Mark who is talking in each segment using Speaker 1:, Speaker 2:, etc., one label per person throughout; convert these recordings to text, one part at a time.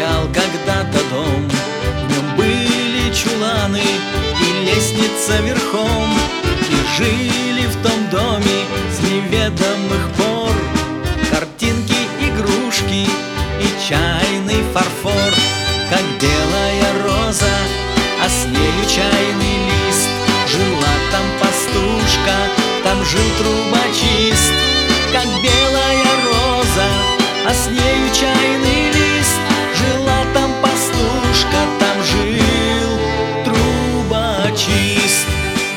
Speaker 1: стоял когда-то дом, в нем были чуланы и лестница верхом. И жили в том доме с неведомых пор картинки, игрушки и чайный фарфор. Как белая роза, а с нею чайный лист. Жила там пастушка, там жил трубочист. Как белая роза, а с нею чайный лист. Жила там пастушка, там жил трубочист.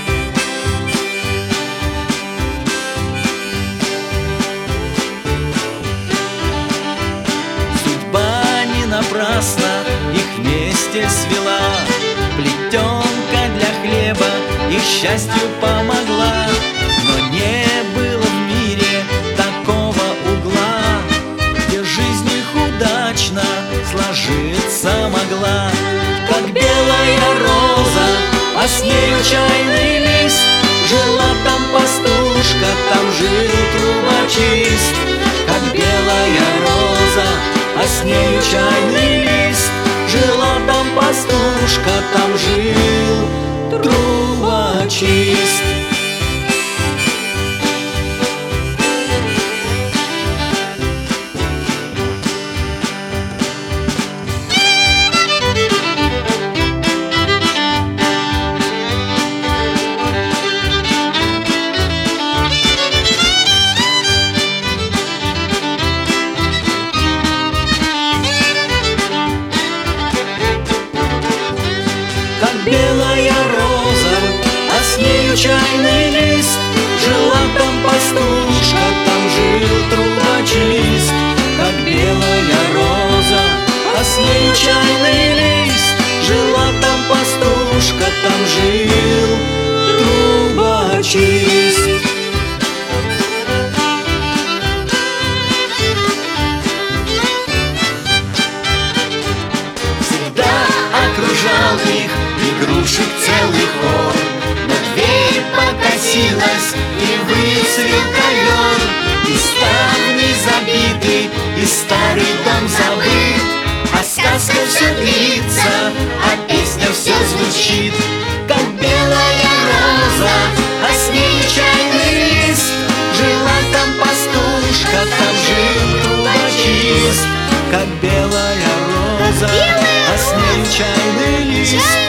Speaker 1: Судьба не напрасно их вместе свела. Плетенка для хлеба их счастью помогла. Но не было в мире такого угла, где жизнь их удачно сложиться могла. Как белая роза, а с нею чайный лист. Жила там пастушка, там жил трубочист. Как белая роза, а с нею чайный лист. Жила там пастушка, там жил трубочист. Как белая роза, а с нею чайный лист. Жила там пастушка, там жил трубочист. Как белая роза, а с нею чайный лист. Жила там пастушка, там жил трубочист. Окружал их игрушек целый хор, но дверь покосилась и выцвел ковер. И ставни забиты, и старый дом забыт, а сказка все длится, а песня все звучит. Как белая роза, а с ней чайный лист. Жила там пастушка, там жил трубочист. Как белая роза, а с нею чайный лист.